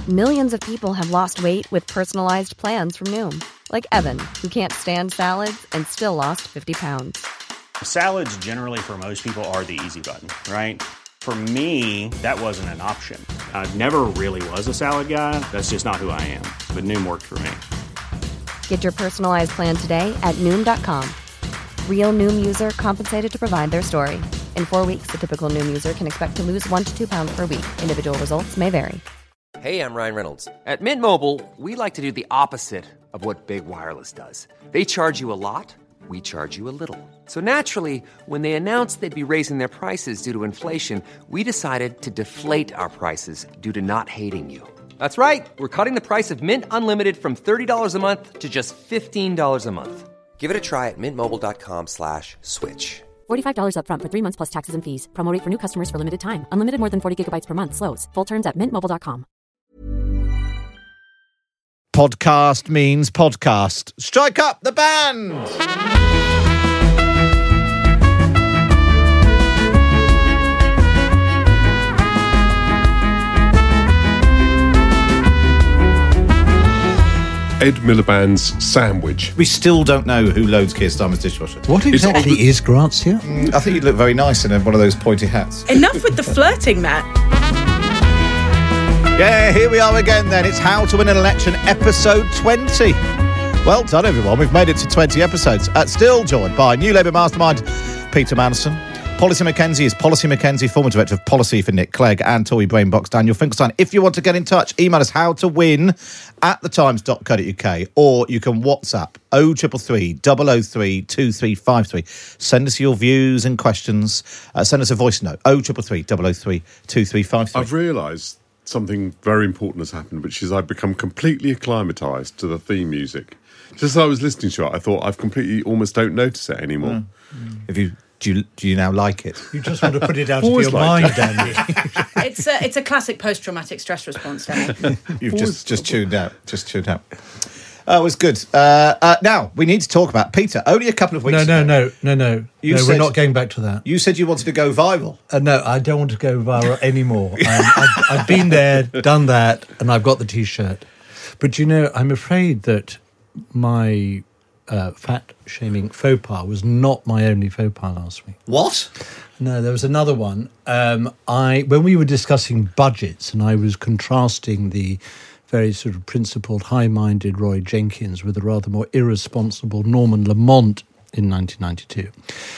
Millions of people have lost weight with personalized plans from Noom. Like Evan, who can't stand salads and still lost 50 pounds. Salads generally for most people are the easy button, right? For me, that wasn't an option. I never really was a salad guy. That's just not who I am. But Noom worked for me. Get your personalized plan today at Noom.com. Real Noom user compensated to provide their story. In 4 weeks, the typical Noom user can expect to lose 1 to 2 pounds per week. Individual results may vary. Hey, I'm Ryan Reynolds. At Mint Mobile, we like to do the opposite of what Big Wireless does. They charge you a lot, we charge you a little. So naturally, when they announced they'd be raising their prices due to inflation, we decided to deflate our prices due to not hating you. That's right. We're cutting the price of Mint Unlimited from $30 a month to just $15 a month. Give it a try at mintmobile.com/switch. $45 up front for 3 months plus taxes and fees. Promo rate for new customers for limited time. Unlimited more than 40 gigabytes per month. Slows full terms at mintmobile.com. Podcast means podcast. Strike up the band! Ed Miliband's sandwich. We still don't know who loads Keir Starmer's dishwasher. What exactly is Grazia? I think you'd look very nice in one of those pointy hats. Enough with the flirting, Matt. Yeah, here we are again then. It's How to Win an Election, episode 20. Well done, everyone. We've made it to 20 episodes. Still joined by New Labour Mastermind, Peter Mandelson. Policy Mackenzie is Policy Mackenzie, former Director of Policy for Nick Clegg, and Tory Brainbox, Daniel Finkelstein. If you want to get in touch, email us howtowin@thetimes.co.uk, or you can WhatsApp 0333 003 2353. Send us your views and questions. Send us a voice note, 0333 003 2353. I've realised something very important has happened, which is I've become completely acclimatised to the theme music. Just as I was listening to it, I thought I've completely almost don't notice it anymore. Do you now like it? You just want to put it out of your mind, Danny. It's a classic post-traumatic stress response, Danny. You've just tuned out. Oh, it was good. Now, we need to talk about Peter. Only a couple of weeks ago. No. We're not going back to that. You said you wanted to go viral. No, I don't want to go viral anymore. I've been there, done that, and I've got the T-shirt. But, I'm afraid that my fat-shaming faux pas was not my only faux pas last week. What? No, there was another one. When we were discussing budgets and I was contrasting the very sort of principled, high-minded Roy Jenkins with a rather more irresponsible Norman Lamont in 1992,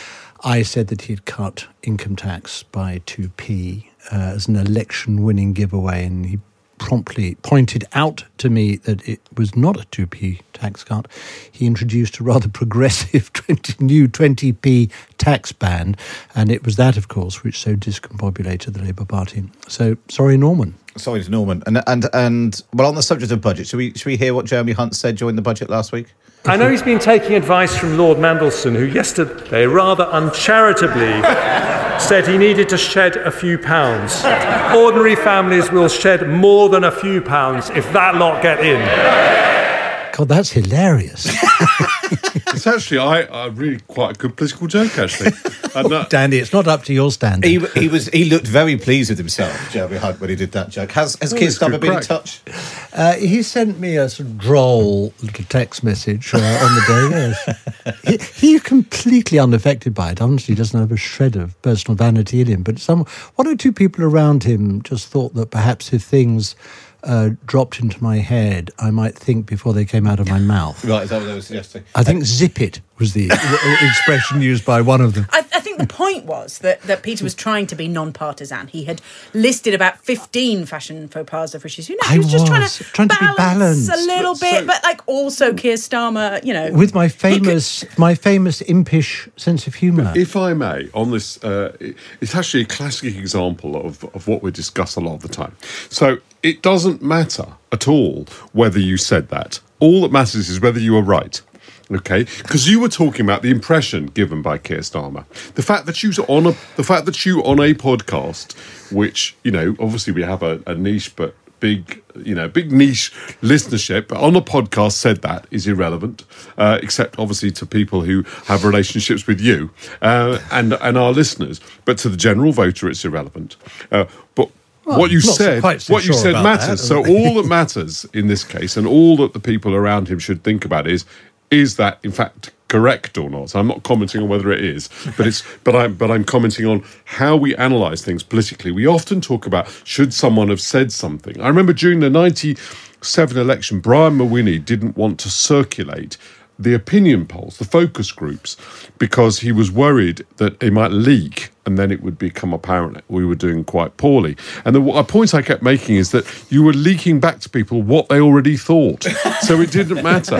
I said that he had cut income tax by 2p as an election-winning giveaway, and he promptly pointed out to me that it was not a 2p tax cut. He introduced a rather progressive new 20p tax band, and it was that, of course, which so discombobulated the Labour Party. So, sorry, Norman. Sorry to Norman. And well, on the subject of budget, should we hear what Jeremy Hunt said during the budget last week? I know he's been taking advice from Lord Mandelson, who yesterday rather uncharitably said he needed to shed a few pounds. Ordinary families will shed more than a few pounds if that lot get in. God, that's hilarious. It's actually really quite a good political joke, actually. Dandy, it's not up to your standard. He looked very pleased with himself, Jeremy Hunt, when he did that joke. Has Keir Starmer been in touch? He sent me a sort of droll little text message on the day. Yes. He's completely unaffected by it. Honestly, he doesn't have a shred of personal vanity in him. But one or two people around him just thought that perhaps if things dropped into my head, I might think before they came out of my mouth. Right, is that what they were suggesting? I think zip it was the expression used by one of them. I think the point was that Peter was trying to be non-partisan. He had listed about 15 fashion faux pas of Rishi's. He was just trying to be balanced a little bit, but like also Keir Starmer, with my famous impish sense of humour. If I may, on this, it's actually a classic example of what we discuss a lot of the time. So it doesn't matter at all whether you said that. All that matters is whether you are right. Okay, because you were talking about the impression given by Keir Starmer, the fact that you on a podcast, which obviously we have a niche but big niche listenership, but on a podcast said that is irrelevant, except obviously to people who have relationships with you and our listeners. But to the general voter, it's irrelevant. what you said matters. So all that matters in this case, and all that the people around him should think about is that in fact correct or not? So I'm not commenting on whether it is, but I'm commenting on how we analyse things politically. We often talk about should someone have said something. I remember during the 1997 election, Brian Mawhinney didn't want to circulate the opinion polls, the focus groups, because he was worried that they might leak and then it would become apparent that we were doing quite poorly. And a point I kept making is that you were leaking back to people what they already thought. So it didn't matter.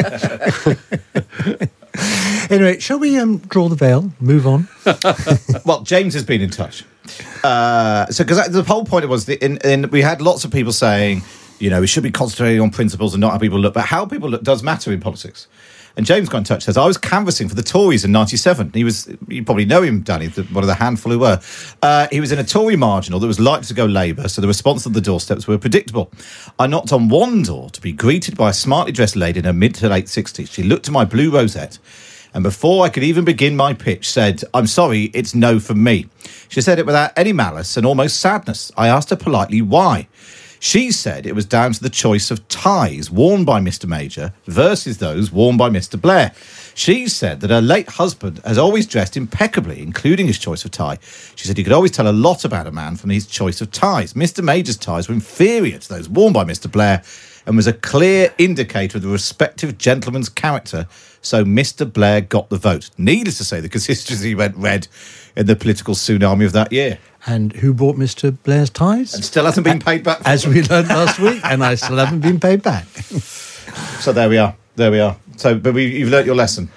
Anyway, shall we draw the veil, move on? Well, James has been in touch. Because the whole point was, we had lots of people saying, we should be concentrating on principles and not how people look. But how people look does matter in politics. And James got in touch, says, I was canvassing for the Tories in 97. You probably know him, Danny, one of the handful who were. He was in a Tory marginal that was likely to go Labour, so the response of the doorsteps were predictable. I knocked on one door to be greeted by a smartly dressed lady in her mid to late 60s. She looked at my blue rosette, and before I could even begin my pitch, said, I'm sorry, it's no from me. She said it without any malice and almost sadness. I asked her politely why. She said it was down to the choice of ties worn by Mr. Major versus those worn by Mr. Blair. She said that her late husband has always dressed impeccably, including his choice of tie. She said you could always tell a lot about a man from his choice of ties. Mr. Major's ties were inferior to those worn by Mr. Blair and was a clear indicator of the respective gentleman's character, so Mr. Blair got the vote. Needless to say, the consistency went red in the political tsunami of that year. And who bought Mr. Blair's ties? And still hasn't been paid back. As we learned last week, and I still haven't been paid back. So there we are. So, but you've learnt your lesson.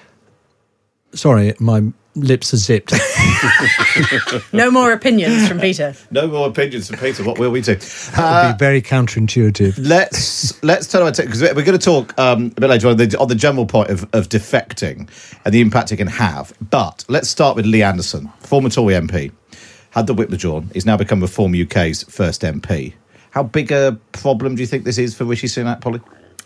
Sorry, my lips are zipped. No more opinions from Peter. No more opinions from Peter. What will we do? That would be very counterintuitive. Let's turn on because we're going to talk a bit later on the general point of defecting and the impact it can have. But let's start with Lee Anderson, former Tory MP. Had the whip withdrawn. He's now become Reform UK's first MP. How big a problem do you think this is for Rishi Sunak, Polly?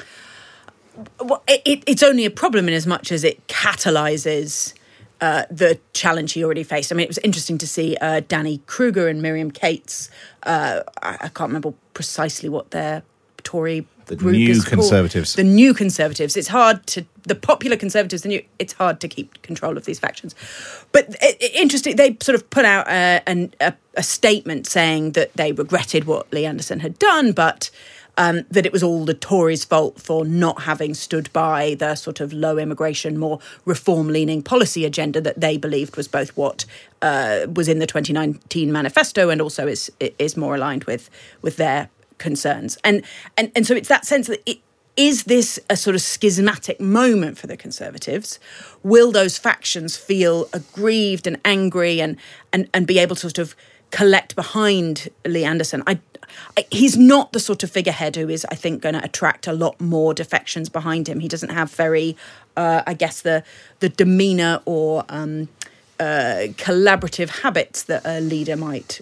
Well, it's only a problem in as much as it catalyses the challenge he already faced. I mean, it was interesting to see Danny Kruger and Miriam Cates. I can't remember precisely what their Tory group is called. The New Conservatives. It's hard to... The popular Conservatives, it's hard to keep control of these factions. But interesting, they sort of put out a statement saying that they regretted what Lee Anderson had done, but... that it was all the Tories' fault for not having stood by the sort of low immigration, more reform-leaning policy agenda that they believed was both what was in the 2019 manifesto and also is more aligned with their concerns. And so it's that sense that is this a sort of schismatic moment for the Conservatives? Will those factions feel aggrieved and angry and be able to sort of collect behind Lee Anderson? He's not the sort of figurehead who is, I think, going to attract a lot more defections behind him. He doesn't have very, I guess, the demeanour or collaborative habits that a leader might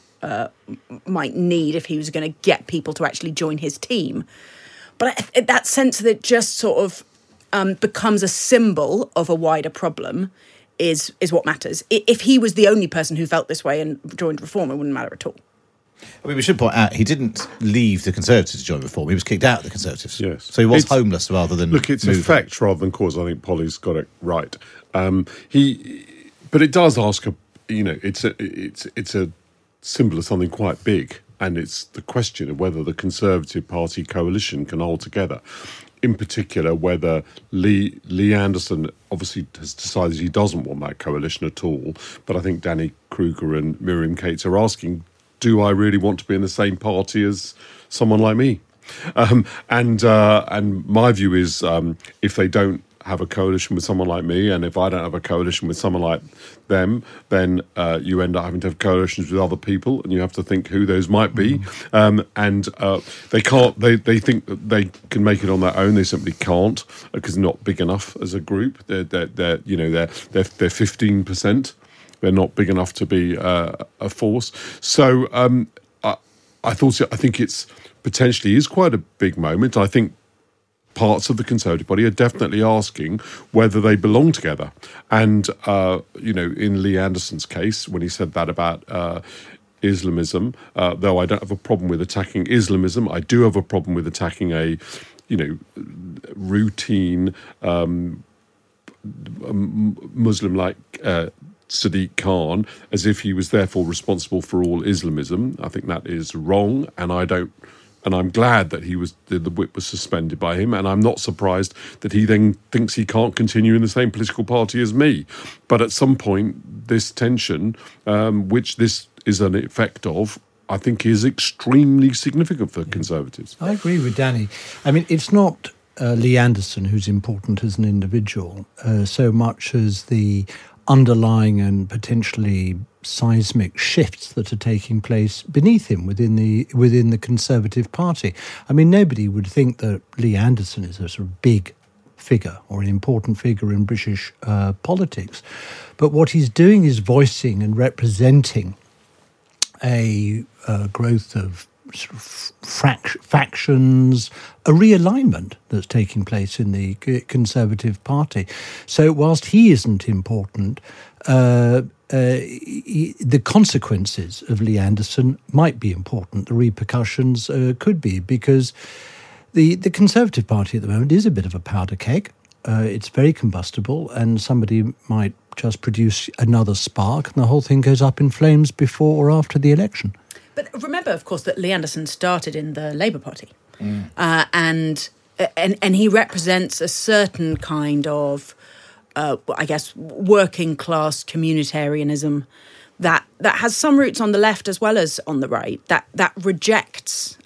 need if he was going to get people to actually join his team. But that sense that it just sort of becomes a symbol of a wider problem is what matters. If he was the only person who felt this way and joined Reform, it wouldn't matter at all. I mean, we should point out he didn't leave the Conservatives to join Reform. He was kicked out of the Conservatives. Yes. So he was homeless rather than... Look, it's effect rather than cause. I think Polly's got it right. But it does ask, it's a symbol of something quite big, and it's the question of whether the Conservative Party coalition can hold together. In particular, whether Lee Anderson obviously has decided he doesn't want that coalition at all. But I think Danny Kruger and Miriam Cates are asking, do I really want to be in the same party as someone like me? And my view is if they don't have a coalition with someone like me, and if I don't have a coalition with someone like them, then you end up having to have coalitions with other people, and you have to think who those might be. They can't. They think that they can make it on their own. They simply can't because they're not big enough as a group. They're 15%. They're not big enough to be a force. So I think it's potentially is quite a big moment. I think parts of the Conservative Party are definitely asking whether they belong together. And, in Lee Anderson's case, when he said that about Islamism, though I don't have a problem with attacking Islamism. I do have a problem with attacking a, routine Muslim like Sadiq Khan as if he was therefore responsible for all Islamism. I think that is wrong, and I'm glad that the whip was suspended by him, and I'm not surprised that he then thinks he can't continue in the same political party as me. But at some point, this tension, which this is an effect of, I think is extremely significant for Conservatives. I agree with Danny. I mean, it's not Lee Anderson who's important as an individual so much as the underlying and potentially seismic shifts that are taking place beneath him within the Conservative Party. I mean, nobody would think that Lee Anderson is a sort of big figure or an important figure in British politics. But what he's doing is voicing and representing a growth of sort of factions, a realignment that's taking place in the Conservative Party. So whilst he isn't important, the consequences of Lee Anderson might be important. The repercussions could be, because the Conservative Party at the moment is a bit of a powder keg. It's very combustible, and somebody might just produce another spark, and the whole thing goes up in flames before or after the election. But remember, of course, that Lee Anderson started in the Labour Party, and he represents a certain kind of, I guess, working class communitarianism that has some roots on the left as well as on the right. That rejects.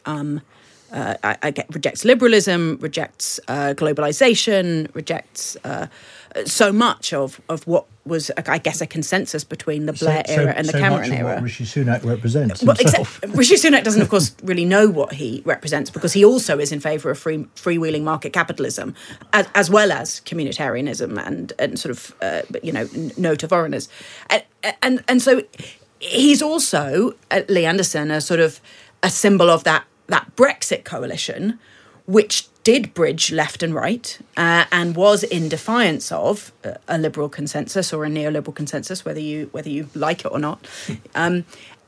Rejects liberalism, rejects globalisation, rejects so much of what was, I guess, a consensus between the Blair era and the Cameron era. What Rishi Sunak represents Well, Rishi Sunak doesn't, of course, really know what he represents, because he also is in favour of freewheeling market capitalism, as well as communitarianism and sort of, no to foreigners. And so he's also, Lee Anderson, a sort of a symbol of that Brexit coalition, which did bridge left and right and was in defiance of a liberal consensus or a neoliberal consensus, whether you like it or not. And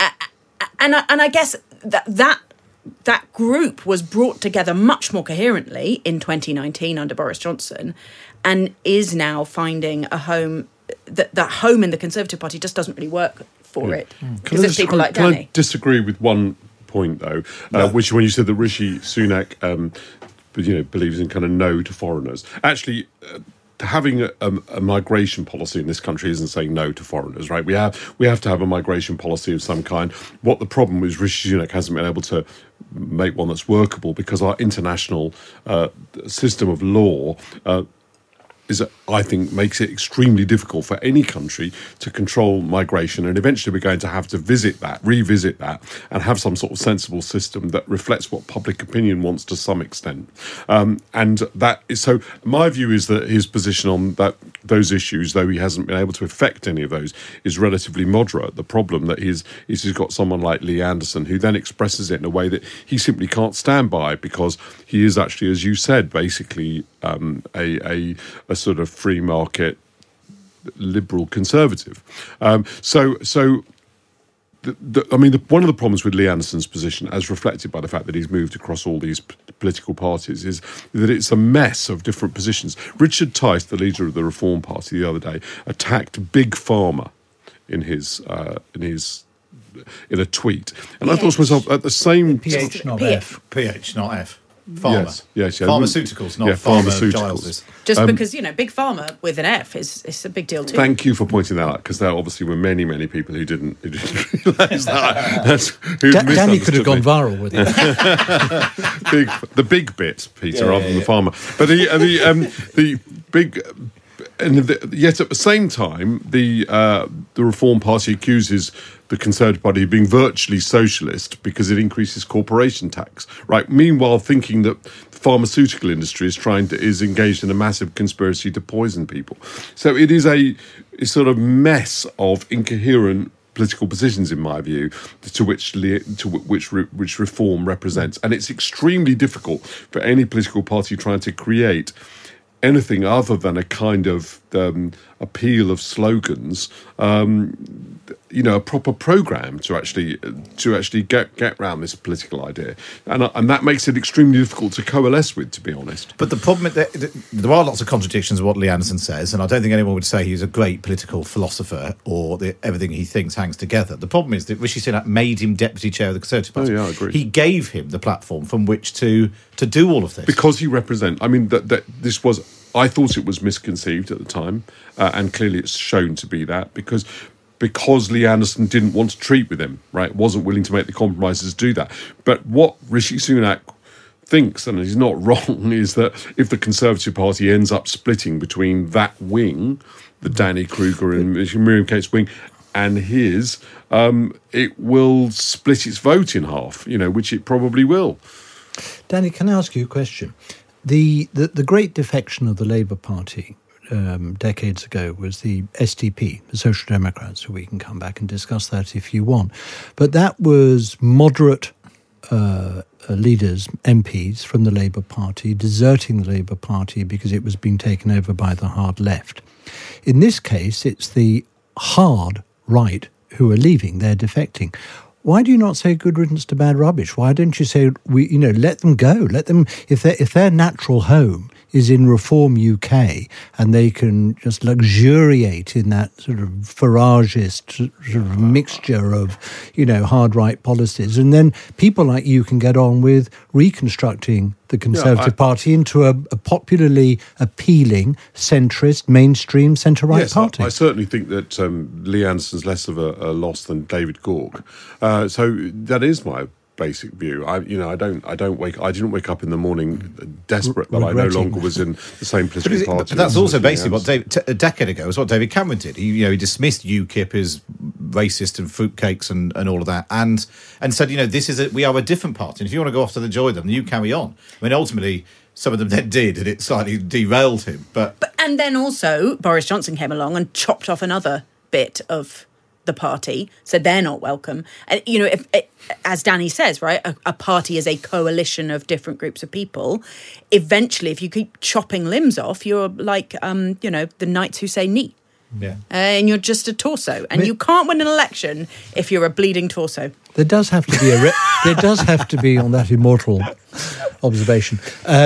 I guess that group was brought together much more coherently in 2019 under Boris Johnson, and is now finding a home. That home in the Conservative Party just doesn't really work for it, because it's people like Danny. Can I disagree with one point, though, which when you said that Rishi Sunak, believes in kind of no to foreigners. Actually, having a migration policy in this country isn't saying no to foreigners, right? We have to have a migration policy of some kind. What the problem is, Rishi Sunak hasn't been able to make one that's workable, because our international system of law I think, makes it extremely difficult for any country to control migration, and eventually we're going to have to revisit that, and have some sort of sensible system that reflects what public opinion wants to some extent. And that is, so my view is that his position on those issues, though he hasn't been able to affect any of those, is relatively moderate. The problem that he's got someone like Lee Anderson who then expresses it in a way that he simply can't stand by, because he is actually, as you said, basically a sort of free market liberal conservative. One of the problems with Lee Anderson's position, as reflected by the fact that he's moved across all these political parties, is that it's a mess of different positions. Richard Tice, the leader of the Reform Party, the other day attacked Big Pharma in a tweet, and I thought to myself, at the same PH not F. PH not F. Pharma. Yes. Pharmaceuticals, not pharmaceuticals. Just because, Big Pharma with an F is a big deal too. Thank you for pointing that out, because there obviously were many, many people who didn't realise that. Danny could have gone viral with it. The big bit, Peter, rather than the pharma. But the big... yet at the same time, the Reform Party accuses the Conservative Party of being virtually socialist because it increases corporation tax, right? Meanwhile, thinking that the pharmaceutical industry is engaged in a massive conspiracy to poison people. So it is a sort of mess of incoherent political positions, in my view, to which reform represents, and it's extremely difficult for any political party trying to create anything other than a kind of appeal of slogans, a proper programme to actually get around this political idea, and that makes it extremely difficult to coalesce with, to be honest. But the problem is that there are lots of contradictions in what Lee Anderson says, and I don't think anyone would say he's a great political philosopher or that everything he thinks hangs together. The problem is that Rishi Sunak made him deputy chair of the Conservative Party. I agree. He gave him the platform from which to do all of this because he represents. I mean, that this was. I thought it was misconceived at the time, and clearly it's shown to be that because Lee Anderson didn't want to treat with him, right? Wasn't willing to make the compromises to do that. But what Rishi Sunak thinks, and he's not wrong, is that if the Conservative Party ends up splitting between that wing, the Danny Kruger and Miriam Cates wing, and his, it will split its vote in half, which it probably will. Danny, can I ask you a question? The great defection of the Labour Party decades ago was the SDP, the Social Democrats, so we can come back and discuss that if you want. But that was moderate leaders, MPs from the Labour Party, deserting the Labour Party because it was being taken over by the hard left. In this case, it's the hard right who are leaving, they're defecting. Why do you not say good riddance to bad rubbish? Why don't you say, let them go? Let them, if their natural home is in Reform UK and they can just luxuriate in that sort of Farageist sort of mixture of, hard right policies. And then people like you can get on with reconstructing the Conservative Party into a popularly appealing, centrist, mainstream, centre-right party. I certainly think that Lee Anderson's less of a loss than David Gork. So that is my basic view. I didn't wake up in the morning desperate that I no longer was in the same political party. But that's also basically what a decade ago was what David Cameron did. He dismissed UKIP as racist and fruitcakes and all of that, and said, we are a different party. And if you want to go off to join them, you carry on. I mean, ultimately, some of them then did, and it slightly derailed him. But and then also Boris Johnson came along and chopped off another bit of the party, said they're not welcome. And, if as Danny says, right, a party is a coalition of different groups of people. Eventually, if you keep chopping limbs off, you're like, the knights who say knee. Yeah. And you're just a torso. And you can't win an election if you're a bleeding torso. There does have to be there does have to be, on that immortal observation,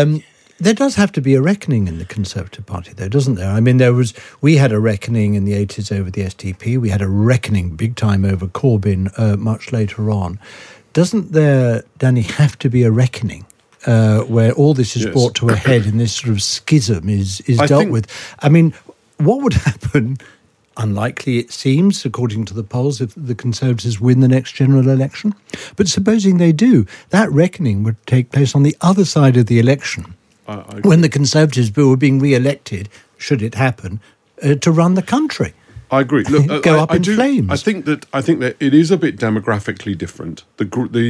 there does have to be a reckoning in the Conservative Party, though, doesn't there? I mean, we had a reckoning in the 80s over the SDP. We had a reckoning big time over Corbyn much later on. Doesn't there, Danny, have to be a reckoning where all this is brought to a head and this sort of schism is dealt with? I mean, what would happen, unlikely it seems, according to the polls, if the Conservatives win the next general election? But supposing they do, that reckoning would take place on the other side of the election, when the Conservatives were being re-elected, should it happen, to run the country. I agree. Look, go up in flames. I think that it is a bit demographically different. The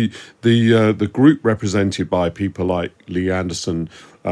group represented by people like Lee Anderson,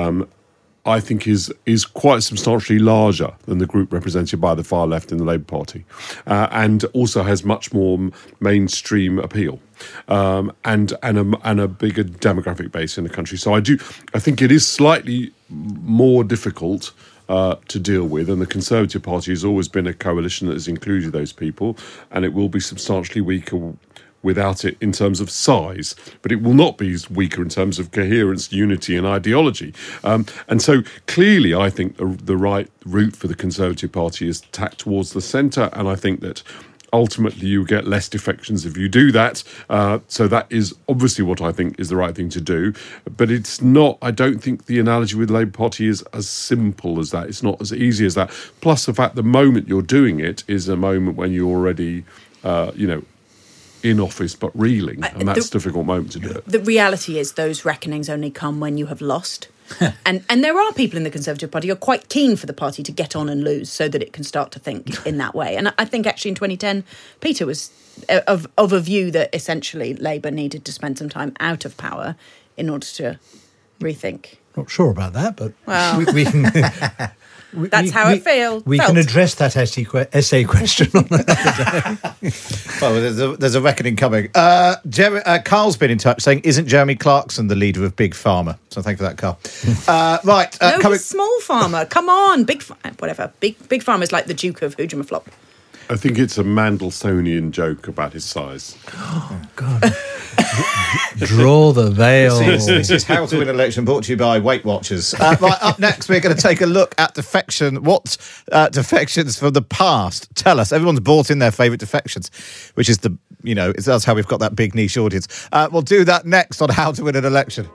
I think is quite substantially larger than the group represented by the far left in the Labour Party, and also has much more mainstream appeal, and a bigger demographic base in the country. So I think it is slightly more difficult to deal with, and the Conservative Party has always been a coalition that has included those people, and it will be substantially weaker without it in terms of size, but it will not be weaker in terms of coherence, unity and ideology. And so clearly I think the right route for the Conservative Party is tacked towards the centre, and I think that ultimately you get less defections if you do that. So that is obviously what I think is the right thing to do. But it's not, I don't think the analogy with the Labour Party is as simple as that. It's not as easy as that. Plus the fact the moment you're doing it is a moment when you're already, in office but reeling, and that's a difficult moment to do it. The reality is those reckonings only come when you have lost. and there are people in the Conservative Party who are quite keen for the party to get on and lose so that it can start to think in that way. And I think actually in 2010, Peter was of a view that essentially Labour needed to spend some time out of power in order to rethink. Not sure about that, but well, we can... That's how it felt. We can address that essay question on another day. Well, there's a reckoning coming. Carl's been in touch saying, isn't Jeremy Clarkson the leader of Big Pharma? So thank you for that, Carl. Right. No, he's Small Pharma. Come on. Big Pharma is like the Duke of Hoojamaflop. I think it's a Mandelsonian joke about his size. Oh, God. Draw the veil. This is How to Win an Election, brought to you by Weight Watchers. Right, up next, we're going to take a look at defection. What defections from the past tell us? Everyone's brought in their favourite defections, which is that's how we've got that big niche audience. We'll do that next on How to Win an Election.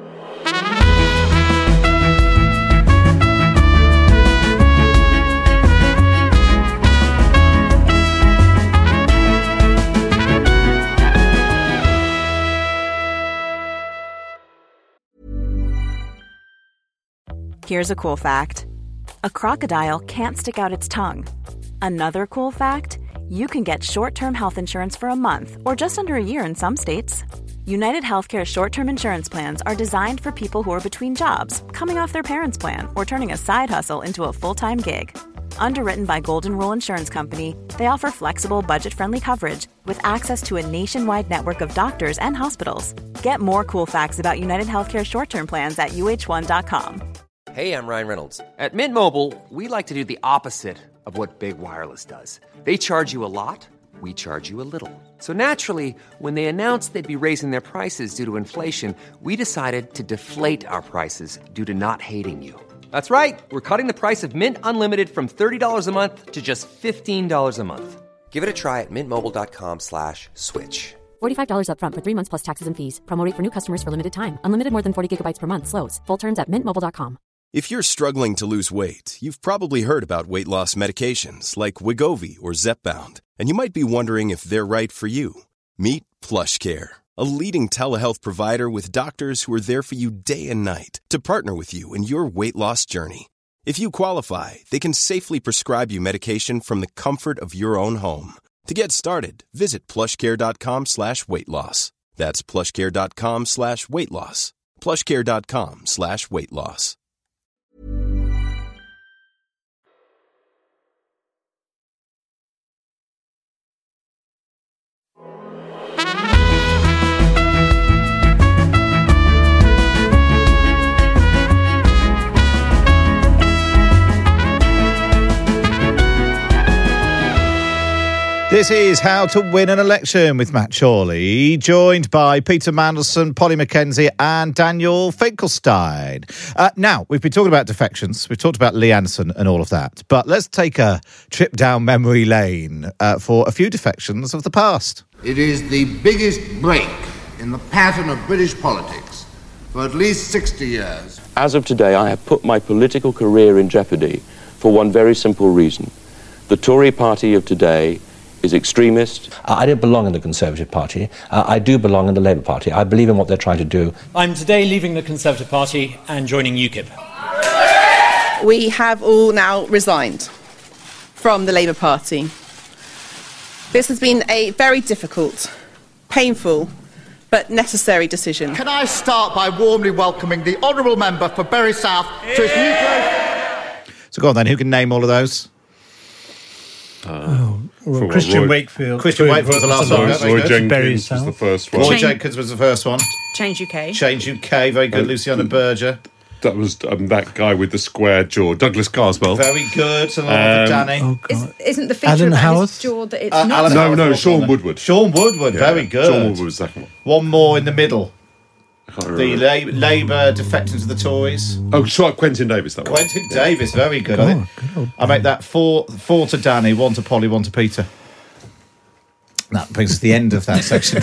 Here's a cool fact. A crocodile can't stick out its tongue. Another cool fact, you can get short-term health insurance for a month or just under a year in some states. United Healthcare short-term insurance plans are designed for people who are between jobs, coming off their parents' plan, or turning a side hustle into a full-time gig. Underwritten by Golden Rule Insurance Company, they offer flexible, budget-friendly coverage with access to a nationwide network of doctors and hospitals. Get more cool facts about United Healthcare short-term plans at uh1.com. Hey, I'm Ryan Reynolds. At Mint Mobile, we like to do the opposite of what Big Wireless does. They charge you a lot, we charge you a little. So naturally, when they announced they'd be raising their prices due to inflation, we decided to deflate our prices due to not hating you. That's right. We're cutting the price of Mint Unlimited from $30 a month to just $15 a month. Give it a try at mintmobile.com/switch. $45 up front for 3 months plus taxes and fees. Promo rate for new customers for limited time. Unlimited more than 40 gigabytes per month. Slows full terms at mintmobile.com. If you're struggling to lose weight, you've probably heard about weight loss medications like Wegovy or Zepbound, and you might be wondering if they're right for you. Meet PlushCare, a leading telehealth provider with doctors who are there for you day and night to partner with you in your weight loss journey. If you qualify, they can safely prescribe you medication from the comfort of your own home. To get started, visit plushcare.com/weightloss. That's plushcare.com/weightloss. plushcare.com/weightloss. This is How to Win an Election with Matt Chorley, joined by Peter Mandelson, Polly Mackenzie and Daniel Finkelstein. Now, we've been talking about defections. We've talked about Lee Anderson and all of that. But let's take a trip down memory lane for a few defections of the past. It is the biggest break in the pattern of British politics for at least 60 years. As of today, I have put my political career in jeopardy for one very simple reason. The Tory party of today is extremist. I don't belong in the Conservative Party. I do belong in the Labour Party. I believe in what they're trying to do. I'm today leaving the Conservative Party and joining UKIP. We have all now resigned from the Labour Party. This has been a very difficult, painful, but necessary decision. Can I start by warmly welcoming the Honourable Member for Bury South to his new place? So go on then, who can name all of those? Christian Wakefield. Christian Wakefield was the last one. Roy Jenkins was the first one. Roy Jenkins was the first one. Change UK. Change UK, very good. Luciana Berger. That was that guy with the square jaw, Douglas Carswell. Very good. So Danny. Isn't the feature about his jaw that it's not? No, Sean Woodward. Sean Woodward, very good. Sean Woodward was the second one. One more in the middle. The Labour defecting to the Tories. Oh, sorry, Quentin Davis. That one. Quentin Davis, very good. I make that four to Danny, one to Polly, one to Peter. That brings us to the end of that section.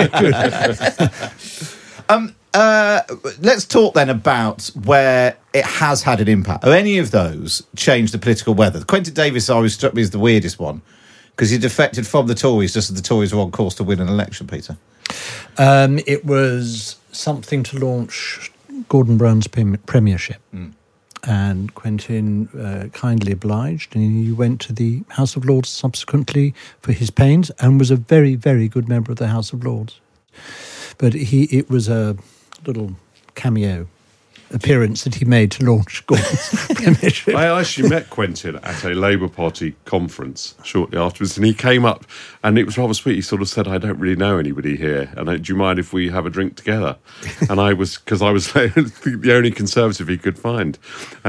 Let's talk then about where it has had an impact. Have any of those changed the political weather? Quentin Davis always struck me as the weirdest one because he defected from the Tories just as the Tories were on course to win an election, Peter. It was something to launch Gordon Brown's premiership. And Quentin kindly obliged, and he went to the House of Lords subsequently for his pains and was a very, very good member of the House of Lords. But it was a little cameo appearance that he made to launch Gordon's premiership. I actually met Quentin at a Labour Party conference shortly afterwards, and he came up, and it was rather sweet. He sort of said, "I don't really know anybody here, and do you mind if we have a drink together?" And I was the only Conservative he could find.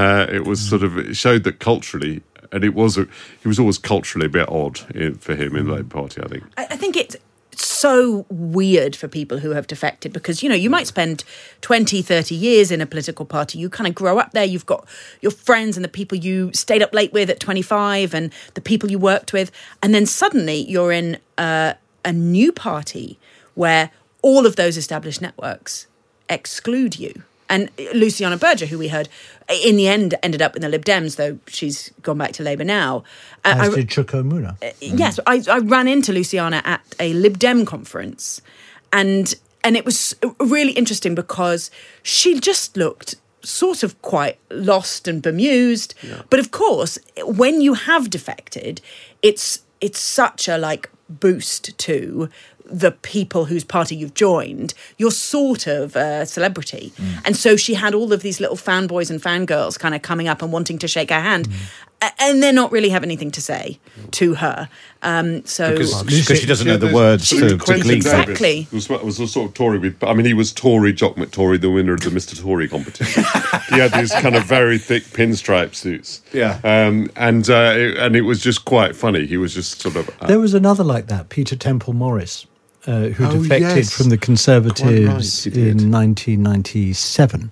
It showed that culturally, and he was always culturally a bit odd for him in the Labour Party, I think. I think it's so weird for people who have defected because, you might spend 20, 30 years in a political party. You kind of grow up there. You've got your friends and the people you stayed up late with at 25 and the people you worked with. And then suddenly you're in a new party where all of those established networks exclude you. And Luciana Berger, who we heard, in the end ended up in the Lib Dems, though she's gone back to Labour now. As did Chuka Umunna. Yes, I ran into Luciana at a Lib Dem conference, and it was really interesting because she just looked sort of quite lost and bemused. Yeah. But of course, when you have defected, it's such a boost to the people whose party you've joined. You're sort of a celebrity. And so she had all of these little fanboys and fangirls kind of coming up and wanting to shake her hand. And they're not really have anything to say to her. Because she doesn't know the words to Glee. Exactly. Was a sort of Tory he was Tory Jock McTory, the winner of the Mr. Tory competition. He had these kind of very thick pinstripe suits. Yeah. And it was just quite funny. He was just sort of... There was another like that, Peter Temple Morris, who defected from the Conservatives in 1997.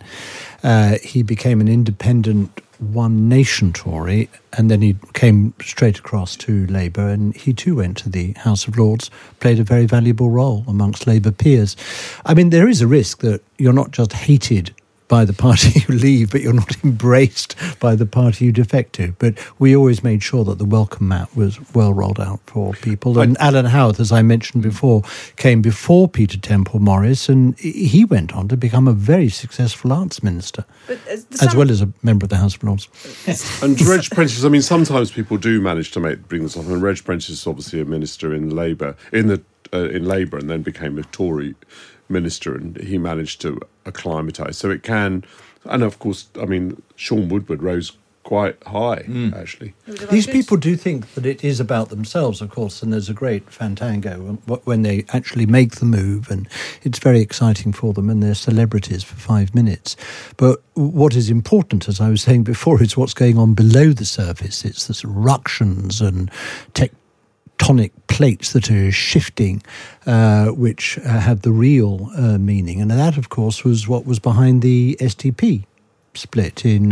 He became an independent One Nation Tory, and then he came straight across to Labour, and he too went to the House of Lords, played a very valuable role amongst Labour peers. I mean, there is a risk that you're not just hated by the party you leave, but you're not embraced by the party you defect to. But we always made sure that the welcome mat was well rolled out for people. And Alan Howarth, as I mentioned before, came before Peter Temple Morris, and he went on to become a very successful arts minister, as well as a member of the House of Lords. And Reg Prentice, sometimes people do manage to bring this up. And Reg Prentice is obviously a minister in Labour, in Labour, and then became a Tory minister, and he managed to acclimatise. So it can, and of course, Sean Woodward rose quite high, actually. These people do think that it is about themselves, of course, and there's a great fantango when they actually make the move, and it's very exciting for them, and they're celebrities for 5 minutes. But what is important, as I was saying before, is what's going on below the surface. It's the ructions and tectonic plates that are shifting, which have the real meaning. And that, of course, was what was behind the SDP split in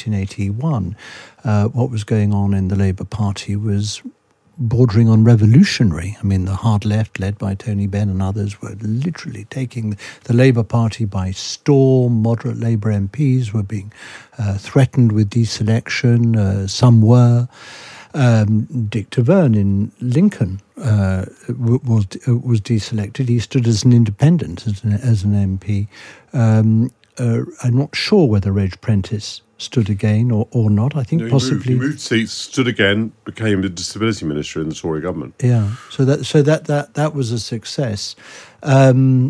1981. What was going on in the Labour Party was bordering on revolutionary. The hard left, led by Tony Benn and others, were literally taking the Labour Party by storm. Moderate Labour MPs were being threatened with deselection. Some were. Dick Taverne in Lincoln was deselected. He stood as an independent, as an MP. I'm not sure whether Reg Prentice stood again or not. I think possibly he moved seats, stood again, became the disability minister in the Tory government. Yeah, so that was a success. So in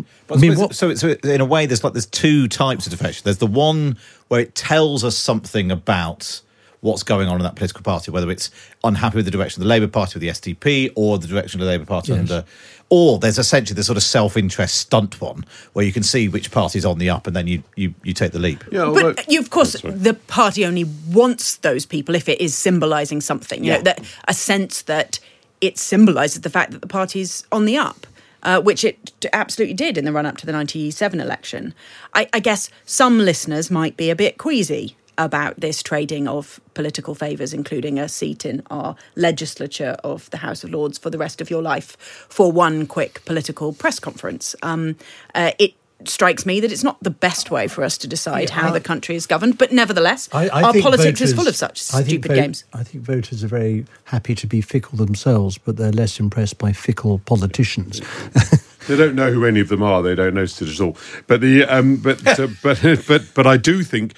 a way, there's two types of defection. There's the one where it tells us something about what's going on in that political party, whether it's unhappy with the direction of the Labour Party or the SDP, or the direction of the Labour Party or there's essentially the sort of self-interest stunt one, where you can see which party's on the up and then you take the leap. Yeah, but of course, the party only wants those people if it is symbolising something, that a sense that it symbolises the fact that the party's on the up. Which it absolutely did in the run-up to the 97 election. I guess some listeners might be a bit queasy about this trading of political favours, including a seat in our legislature of the House of Lords for the rest of your life, for one quick political press conference. It strikes me that it's not the best way for us to decide how the country is governed, but nevertheless, our politics is full of such stupid games. I think voters are very happy to be fickle themselves, but they're less impressed by fickle politicians. They don't know who any of them are. They don't know it at all. But but I do think,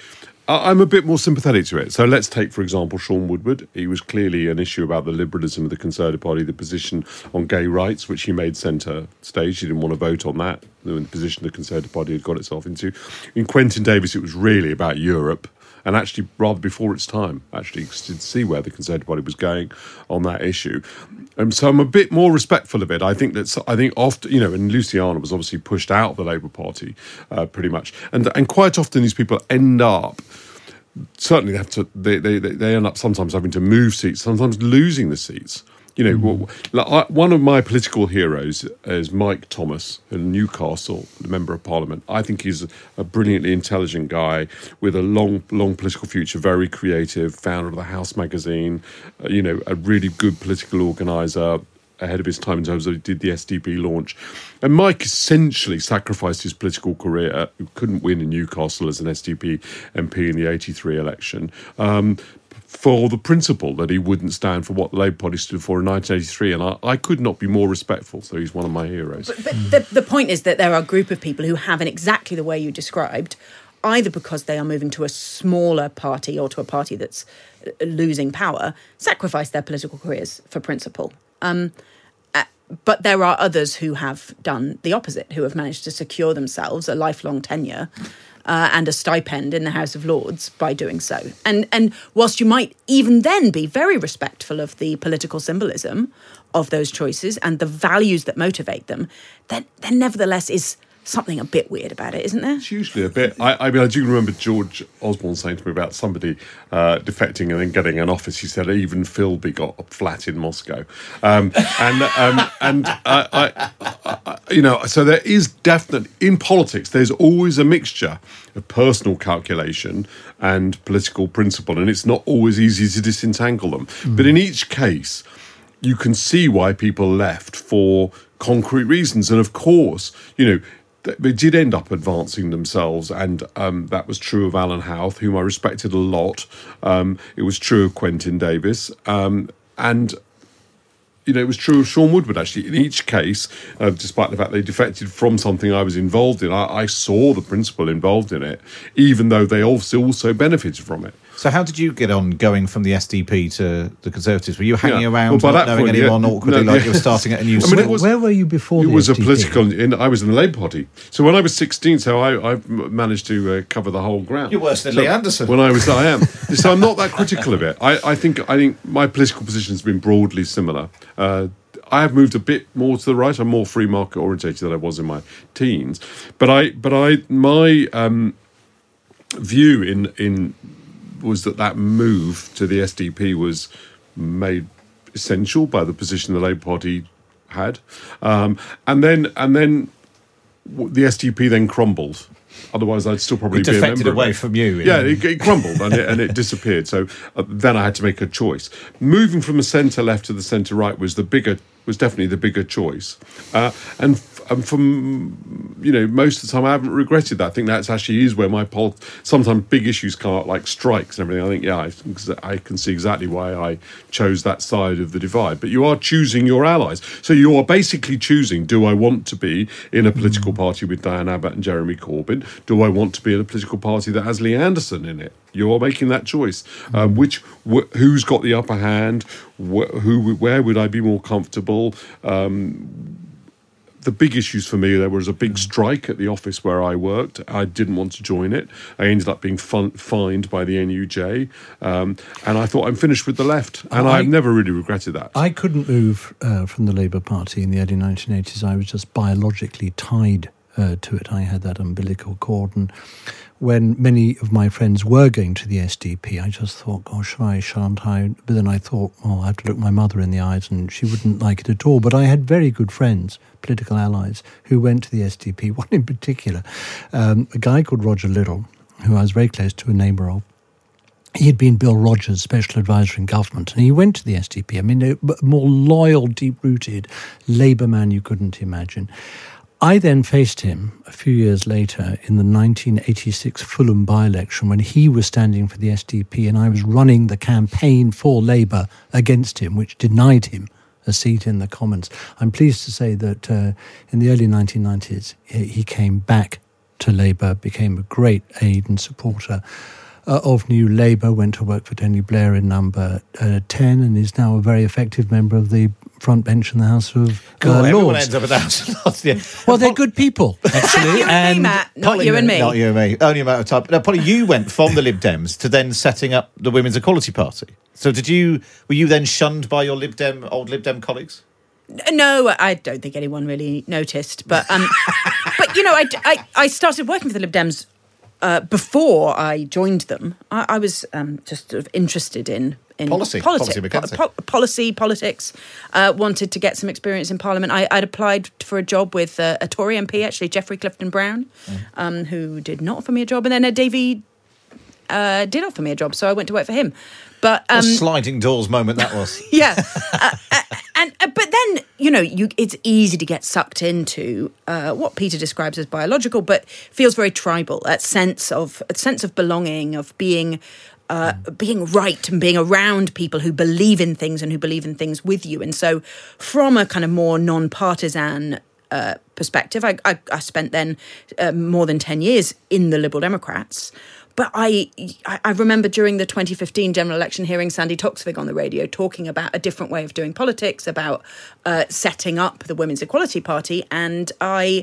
I'm a bit more sympathetic to it. So let's take, for example, Sean Woodward. He was clearly an issue about the liberalism of the Conservative Party, the position on gay rights, which he made centre stage. He didn't want to vote on that, the position the Conservative Party had got itself into. In Quentin Davies, it was really about Europe, and actually rather before its time, actually to see where the Conservative Party was going on that issue. So I'm a bit more respectful of it. I think often, and Luciana was obviously pushed out of the Labour Party pretty much. And quite often these people end up, certainly they end up sometimes having to move seats, sometimes losing the seats. One of my political heroes is Mike Thomas in Newcastle, the Member of Parliament. I think he's a brilliantly intelligent guy with a long political future, very creative, founder of the House magazine, a really good political organiser, ahead of his time in terms of he did the SDP launch. And Mike essentially sacrificed his political career, who couldn't win in Newcastle as an SDP MP in the 83 election, for the principle that he wouldn't stand for what the Labour Party stood for in 1983. And I could not be more respectful, so he's one of my heroes. But the point is that there are a group of people who have, in exactly the way you described, either because they are moving to a smaller party or to a party that's losing power, sacrificed their political careers for principle. But there are others who have done the opposite, who have managed to secure themselves a lifelong tenure and a stipend in the House of Lords by doing so. And whilst you might even then be very respectful of the political symbolism of those choices and the values that motivate them, there nevertheless is something a bit weird about it, isn't there? It's usually a bit. I do remember George Osborne saying to me about somebody defecting and then getting an office. He said even Philby got a flat in Moscow, so there is definitely in politics. There's always a mixture of personal calculation and political principle, and it's not always easy to disentangle them. But in each case, you can see why people left for concrete reasons, and of course, they did end up advancing themselves, and that was true of Alan Howth, whom I respected a lot. It was true of Quentin Davies, and it was true of Sean Woodward, actually. In each case, despite the fact they defected from something I was involved in, I saw the principle involved in it, even though they also benefited from it. So how did you get on going from the SDP to the Conservatives? Were you hanging around not knowing anyone awkwardly like you were starting at a new school? Where were you before the SDP? It was a political... I was in the Labour Party. So when I was 16, I managed to cover the whole ground. You're worse than Lee Anderson. I am. So I'm not that critical of it. I think my political position has been broadly similar. I have moved a bit more to the right. I'm more free market orientated than I was in my teens. But my view in was that move to the SDP was made essential by the position the Labour Party had, and then the SDP then crumbled. Otherwise, I'd still probably be a member. It defected away from you. Yeah, it crumbled and it disappeared. So then I had to make a choice. Moving from the centre left to the centre right was definitely the bigger choice. And from most of the time, I haven't regretted that. I think that's actually is where my sometimes big issues come up, like strikes and everything. I think I can see exactly why I chose that side of the divide. But you are choosing your allies. So you are basically choosing: do I want to be in a political party with Diane Abbott and Jeremy Corbyn? Do I want to be in a political party that has Lee Anderson in it? You are making that choice. Who's got the upper hand? Where would I be more comfortable? The big issues for me, there was a big strike at the office where I worked. I didn't want to join it. I ended up being fined by the NUJ. And I thought, I'm finished with the left. And I've never really regretted that. I couldn't move from the Labour Party in the early 1980s. I was just biologically tied to it. I had that umbilical cord, and when many of my friends were going to the SDP, I just thought, gosh, shan't I? But then I thought, I have to look my mother in the eyes and she wouldn't like it at all. But I had very good friends, political allies, who went to the SDP, one in particular, a guy called Roger Little, who I was very close to, a neighbour of. He had been Bill Rogers' special advisor in government, and he went to the SDP. I mean, a more loyal, deep-rooted Labour man you couldn't imagine. I then faced him a few years later in the 1986 Fulham by-election when he was standing for the SDP and I was running the campaign for Labour against him, which denied him a seat in the Commons. I'm pleased to say that in the early 1990s, he came back to Labour, became a great aide and supporter of New Labour, went to work for Tony Blair in number 10, and is now a very effective member of the front bench in the House of Lords. Everyone ends up at the House of Lords. Yeah. Well, they're good people, actually. You and me, Matt. Not you and me. Not you and me. Only a matter of time. Now, Polly, you went from the Lib Dems to then setting up the Women's Equality Party. So were you then shunned by your old Lib Dem colleagues? No, I don't think anyone really noticed. But but you know, I started working for the Lib Dems before I joined them. I was just sort of interested in politics, wanted to get some experience in Parliament. I'd applied for a job with a Tory MP, actually, Geoffrey Clifton Brown, who did not offer me a job. And then Davy did offer me a job, so I went to work for him. But what a sliding doors moment that was. Yeah. But then, you know, it's easy to get sucked into what Peter describes as biological, but feels very tribal, a sense of belonging, of being right and being around people who believe in things and who believe in things with you. And so from a kind of more non-partisan perspective, I spent then more than 10 years in the Liberal Democrats. But I remember during the 2015 general election hearing Sandy Toksvig on the radio talking about a different way of doing politics, about setting up the Women's Equality Party. And I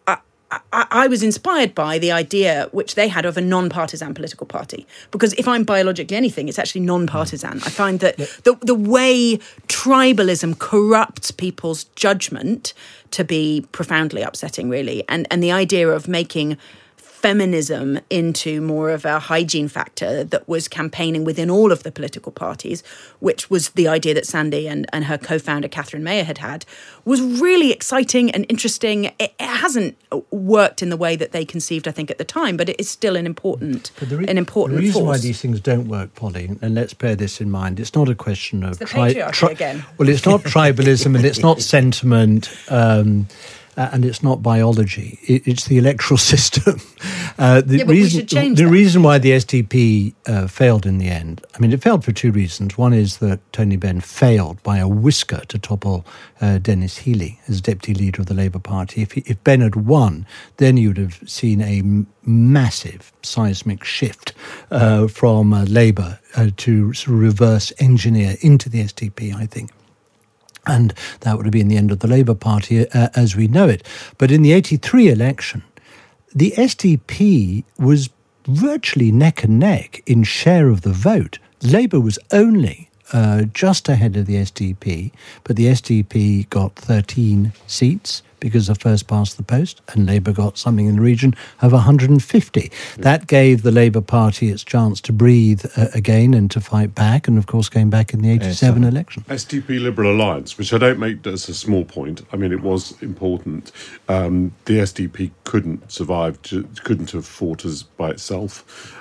was inspired by the idea which they had of a non-partisan political party. Because if I'm biologically anything, it's actually non-partisan. I find that the way tribalism corrupts people's judgment to be profoundly upsetting, really. And the idea of making feminism into more of a hygiene factor that was campaigning within all of the political parties, which was the idea that Sandy and her co-founder Catherine Mayer had, was really exciting and interesting. It hasn't worked in the way that they conceived, I think, at the time, but it is still an important force. The reason why these things don't work, Polly, and let's bear this in mind, it's not a question of... It's the patriarchy again. Well, it's not tribalism and it's not sentiment... and it's not biology. It's the electoral system. The reason why the SDP failed in the end, I mean, it failed for two reasons. One is that Tony Benn failed by a whisker to topple Dennis Healey as deputy leader of the Labour Party. If Benn had won, then you'd have seen a massive seismic shift from Labour to sort of reverse engineer into the SDP, I think. And that would have been the end of the Labour Party as we know it. But in the 83 election, the SDP was virtually neck and neck in share of the vote. Labour was only just ahead of the SDP, but the SDP got 13 seats because of first past the post, and Labour got something in the region of 150. That gave the Labour Party its chance to breathe again and to fight back, and of course came back in the 87 election. SDP Liberal Alliance, which I don't make as a small point, I mean, it was important. The SDP couldn't survive, couldn't have fought by itself.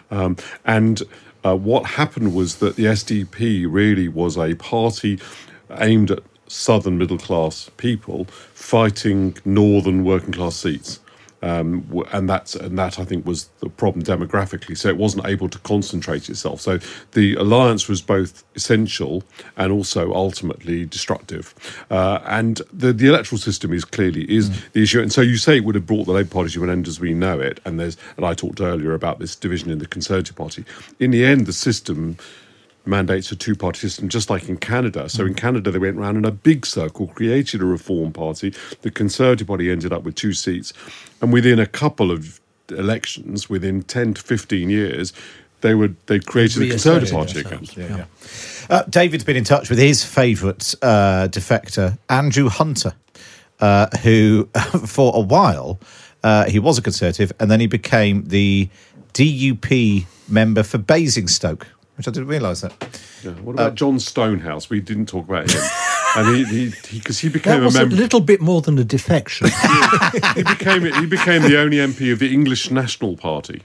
What happened was that the SDP really was a party aimed at southern middle-class people fighting northern working-class seats. And that I think was the problem demographically. So it wasn't able to concentrate itself. So the alliance was both essential and also ultimately destructive. And the electoral system is clearly the issue. And so you say it would have brought the Labour Party to an end as we know it. And I talked earlier about this division in the Conservative Party. In the end, the system mandates a two-party system, just like in Canada. So in Canada, they went round in a big circle, created a reform party. The Conservative Party ended up with 2 seats. And within a couple of elections, within 10 to 15 years, they created the Conservative Party again. David's been in touch with his favourite defector, Andrew Hunter, who for a while, he was a Conservative, and then he became the DUP member for Basingstoke, which I didn't realise that. Yeah. What about John Stonehouse? We didn't talk about him. And he became a member. A little bit more than a defection. he became the only MP of the English National Party.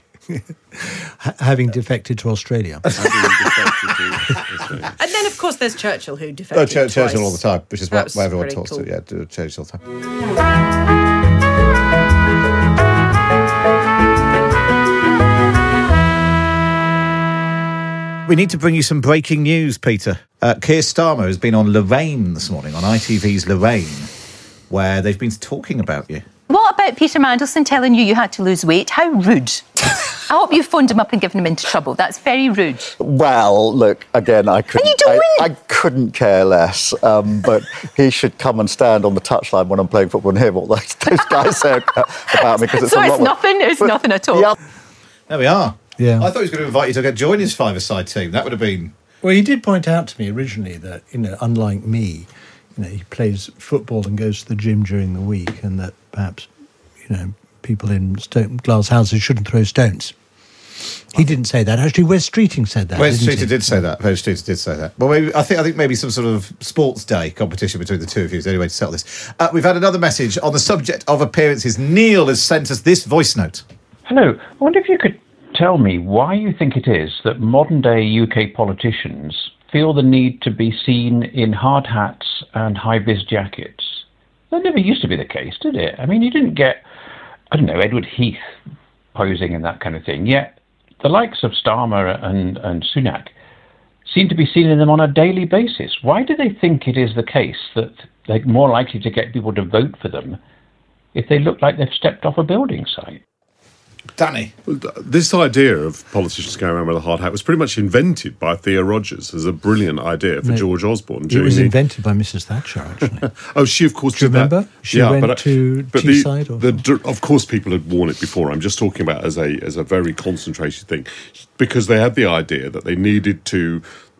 Having defected to Australia. And then, of course, there's Churchill, who defected twice. Churchill all the time, which is what everyone talks to. Yeah, Churchill all the time. We need to bring you some breaking news, Peter. Keir Starmer has been on Lorraine this morning, on ITV's Lorraine, where they've been talking about you. What about Peter Mandelson telling you had to lose weight? How rude. I hope you phoned him up and given him into trouble. That's very rude. Well, look, again, I couldn't care less. But he should come and stand on the touchline when I'm playing football and hear what those guys say about me. Because it's nothing. It's nothing at all. Yeah. There we are. Yeah. I thought he was going to invite you to join his five-a-side team. That would have been... Well, he did point out to me originally that, unlike me, he plays football and goes to the gym during the week, and that perhaps, people in glass houses shouldn't throw stones. He didn't say that. Actually, Wes Streeting said that. Wes Streeting did say that. Wes Streeting did say that. Well, maybe, I think maybe some sort of sports day competition between the two of you is the only way to settle this. We've had another message on the subject of appearances. Neil has sent us this voice note. Hello. I wonder if you could tell me why you think it is that modern-day UK politicians feel the need to be seen in hard hats and high-vis jackets. That never used to be the case, did it? I mean, you didn't get, Edward Heath posing and that kind of thing, yet the likes of Starmer and Sunak seem to be seen in them on a daily basis. Why do they think it is the case that they're more likely to get people to vote for them if they look like they've stepped off a building site? Danny? This idea of politicians going around with a hard hat was pretty much invented by Thea Rogers as a brilliant idea for George Osborne. It was invented by Mrs. Thatcher, actually. Oh, she, of course, do you did remember? That. She went to Teesside? Of course, people had worn it before. I'm just talking about as a very concentrated thing. Because they had the idea that they needed to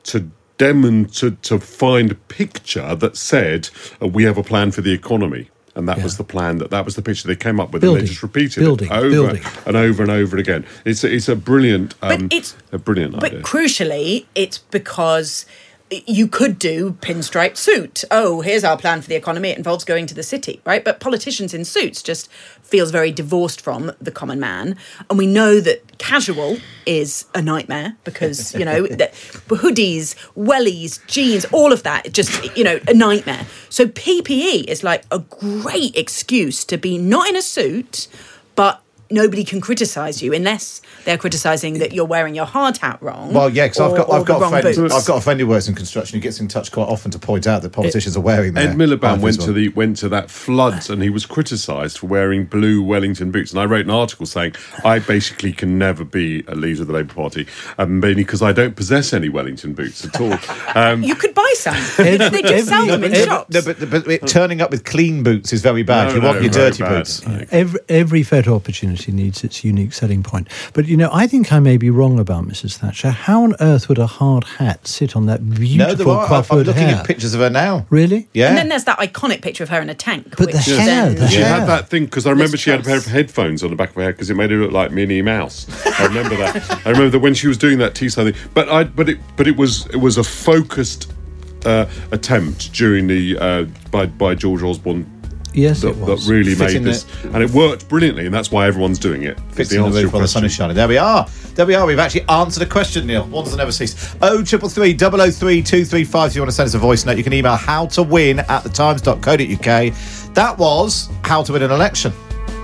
find a picture that said, we have a plan for the economy. And that was the plan, that was the picture they came up with, and they just repeated it over and over and over again. It's a brilliant, brilliant idea. But crucially, it's because you could do pinstripe suit. Oh, here's our plan for the economy. It involves going to the city, right? But politicians in suits just feels very divorced from the common man. And we know that casual is a nightmare because, hoodies, wellies, jeans, all of that, just, a nightmare. So PPE is like a great excuse to be not in a suit, but nobody can criticise you unless they're criticising that you're wearing your hard hat wrong. Well, yeah, because I've got a friend who works in construction who gets in touch quite often to point out that politicians are wearing their Ed Miliband went to that floods and he was criticised for wearing blue Wellington boots. And I wrote an article saying I basically can never be a leader of the Labour Party, mainly because I don't possess any Wellington boots at all. You could buy some. They just sell them in shops. No, but turning up with clean boots is very bad. You want your dirty boots. Every photo opportunity needs its unique selling point. But, I think I may be wrong about Mrs. Thatcher. How on earth would a hard hat sit on that beautiful coiffured I'm looking hair? at pictures of her now. Really? Yeah. And then there's that iconic picture of her in a tank. But the hair. She had that thing, because I remember she had a pair of headphones on the back of her head because it made her look like Minnie Mouse. I remember that. I remember that when she was doing that Teesside thing. But it was a focused attempt during the by George Osborne. Yes, it was. That really made this, and it worked brilliantly, and that's why everyone's doing it. Fits in the roof while the sun is shining. There we are. We've actually answered a question, Neil. One doesn't ever cease. 0333 003 235. If you want to send us a voice note, you can email howtowin@thetimes.co.uk. That was how to win an election.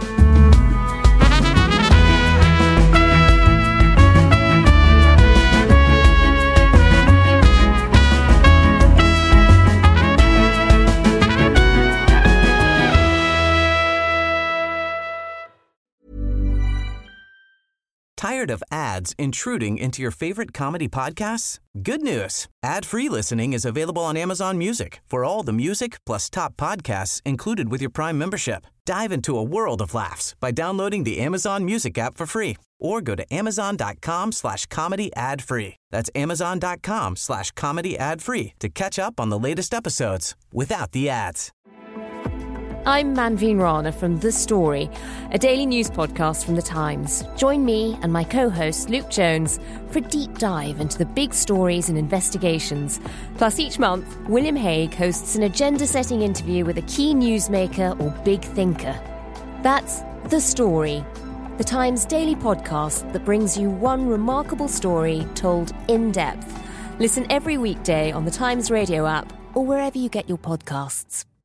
Tired of ads intruding into your favorite comedy podcasts? Good news. Ad-free listening is available on Amazon Music for all the music plus top podcasts included with your Prime membership. Dive into a world of laughs by downloading the Amazon Music app for free or go to amazon.com/comedy ad-free. That's amazon.com/comedy ad-free to catch up on the latest episodes without the ads. I'm Manveen Rana from The Story, a daily news podcast from The Times. Join me and my co-host Luke Jones for a deep dive into the big stories and investigations. Plus, each month, William Hague hosts an agenda-setting interview with a key newsmaker or big thinker. That's The Story, The Times daily podcast that brings you one remarkable story told in depth. Listen every weekday on The Times radio app or wherever you get your podcasts.